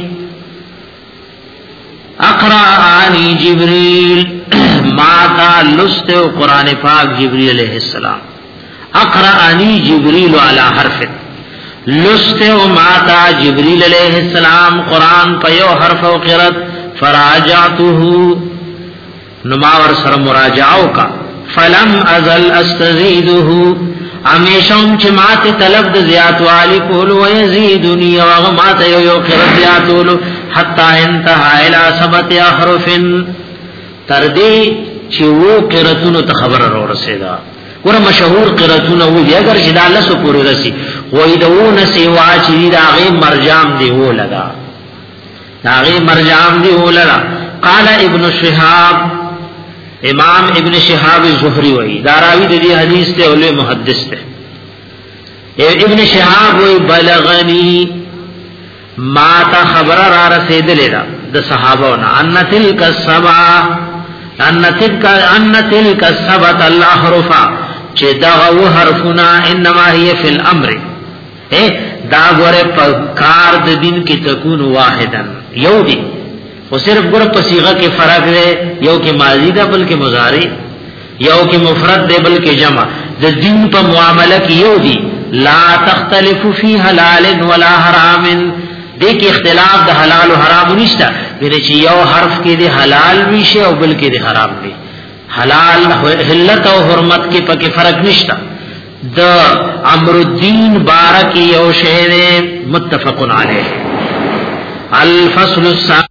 اقرأنی جبریل ماتا لست قرآن پاک جبریل علیہ السلام. اقرأنی جبریل علی حرف لست و ماتا جبریل علیہ السلام قرآن پیو حرف و قرت فراجعته نماور سر مراجعو کا فلم ازل استزیده امیشم چمات طلب زیاد والی کولو ویزیدنی وغمات یو یو قرت زیادولو حتی انتہا الى سبت احرف تردی چیو قرتونو تخبر رو رسیدہ ور مشهور قراتونه وی اگر چې دا لسو پوری رسی وای دون سیوا چې دا غي مرجام دی ولدا دا غي مرجام دی ولدا. قال ابن شهاب امام ابن شهاب زهری وی دا راوی د دې حدیث ته اول محدث ته ابن شهاب وی بلغنی ما تا خبر را رسیدله د صحابهونو ان تلک السبع ان تلک ان تلک السبع الاحرف چې دا و حرفنا انما هي فی الامر اے دا غره په کار د دین کې تكون واحدا یو دی او صرف غره په صيغه کې فرق دی یو کې ماضی دا بلکې مضارع یو کې مفرد دی بلکې جمع د دین په معاملې کې یو دی لا تختلف فی حلال ولا حرام دې کې اختلاف د حلال او حرام نشته ورې چې یو حرف کې دی حلال وی شی او بلکې دی حرام وی حلال حلت او حرمت کې پکې فرق نشتا. د امر الدین بارک یو شی متفق علیه. الفصل الثاني